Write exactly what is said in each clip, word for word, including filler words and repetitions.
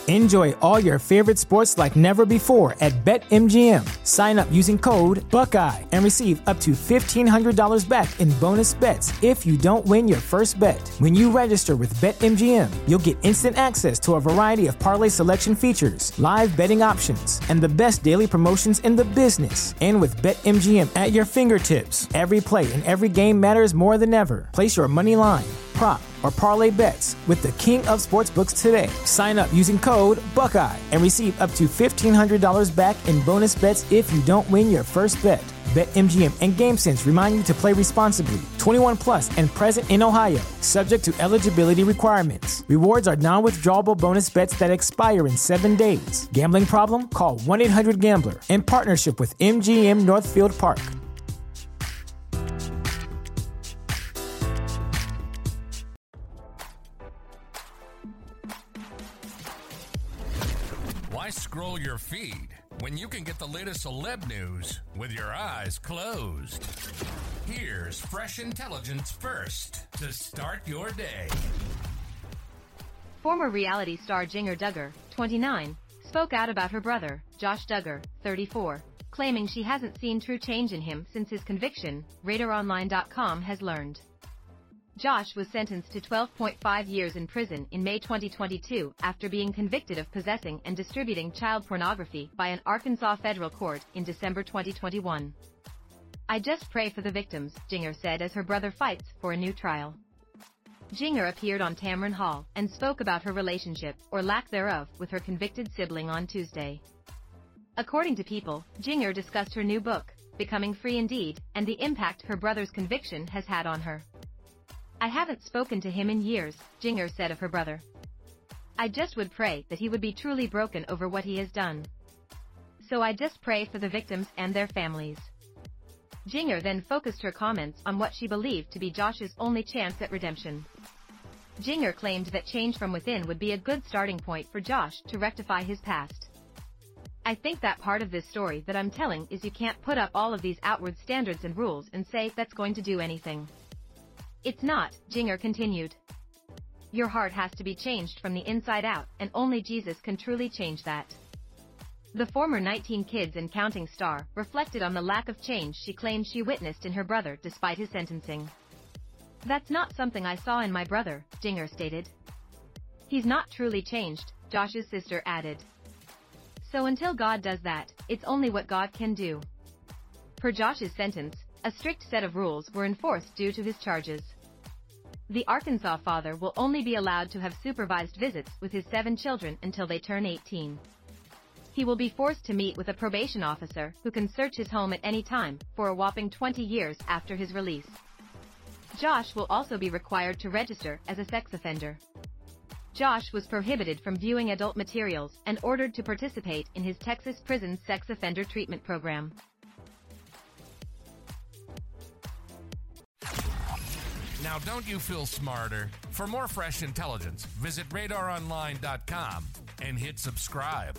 Enjoy all your favorite sports like never before at BetMGM. Sign up using code Buckeye and receive up to fifteen hundred dollars back in bonus bets if you don't win your first bet. When you register with BetMGM, you'll get instant access to a variety of parlay selection features, live betting options, and the best daily promotions in the business. And with BetMGM at your fingertips, every play and every game matters more than ever. Place your money line, prop, or parlay bets with the king of sportsbooks today. Sign up using code Buckeye and receive up to fifteen hundred dollars back in bonus bets if you don't win your first bet. BetMGM and GameSense remind you to play responsibly. twenty-one plus and present in Ohio, subject to eligibility requirements. Rewards are non-withdrawable bonus bets that expire in seven days. Gambling problem? Call one eight hundred gambler in partnership with M G M Northfield Park. Why scroll your feed when you can get the latest celeb news with your eyes closed? Here's fresh intelligence first to start your day. Former reality star Jinger Duggar, twenty-nine, spoke out about her brother, Josh Duggar, thirty-four, claiming she hasn't seen true change in him since his conviction, Radar Online dot com has learned. Josh was sentenced to twelve point five years in prison in May twenty twenty-two after being convicted of possessing and distributing child pornography by an Arkansas federal court in December twenty twenty-one. "I just pray for the victims," Jinger said as her brother fights for a new trial. Jinger appeared on Tamron Hall and spoke about her relationship, or lack thereof, with her convicted sibling on Tuesday. According to People, Jinger discussed her new book, Becoming Free Indeed, and the impact her brother's conviction has had on her. "I haven't spoken to him in years," Jinger said of her brother. "I just would pray that he would be truly broken over what he has done. So I just pray for the victims and their families." Jinger then focused her comments on what she believed to be Josh's only chance at redemption. Jinger claimed that change from within would be a good starting point for Josh to rectify his past. "I think that part of this story that I'm telling is you can't put up all of these outward standards and rules and say that's going to do anything. It's not," Jinger continued. "Your heart has to be changed from the inside out, and only Jesus can truly change that." The former nineteen Kids and Counting star reflected on the lack of change she claimed she witnessed in her brother despite his sentencing. "That's not something I saw in my brother," Jinger stated. "He's not truly changed," Josh's sister added. "So until God does that, it's only what God can do." Per Josh's sentence, a strict set of rules were enforced due to his charges. The Arkansas father will only be allowed to have supervised visits with his seven children until they turn eighteen. He will be forced to meet with a probation officer who can search his home at any time for a whopping twenty years after his release. Josh will also be required to register as a sex offender. Josh was prohibited from viewing adult materials and ordered to participate in his Texas prison's sex offender treatment program. Now, don't you feel smarter? For more fresh intelligence, visit Radar Online dot com and hit subscribe.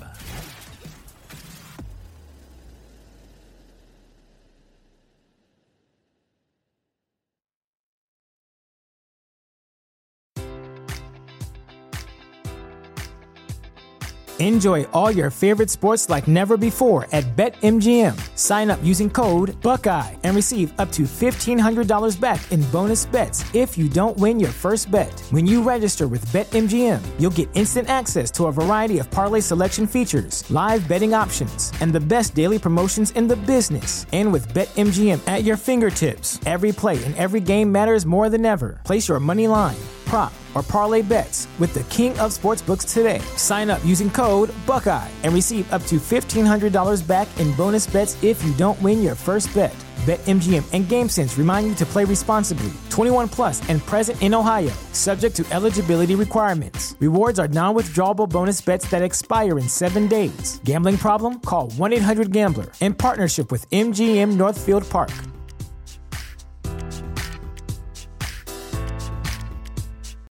Enjoy all your favorite sports like never before at BetMGM. Sign up using code Buckeye and receive up to fifteen hundred dollars back in bonus bets if you don't win your first bet. When you register with BetMGM, you'll get instant access to a variety of parlay selection features, live betting options, and the best daily promotions in the business. And with BetMGM at your fingertips, every play and every game matters more than ever. Place your money line, prop, or parlay bets with the king of sportsbooks today. Sign up using code Buckeye and receive up to fifteen hundred dollars back in bonus bets if you don't win your first bet. BetMGM and GameSense remind you to play responsibly. twenty-one plus and present in Ohio, subject to eligibility requirements. Rewards are non-withdrawable bonus bets that expire in seven days. Gambling problem? Call one eight hundred gambler in partnership with M G M Northfield Park.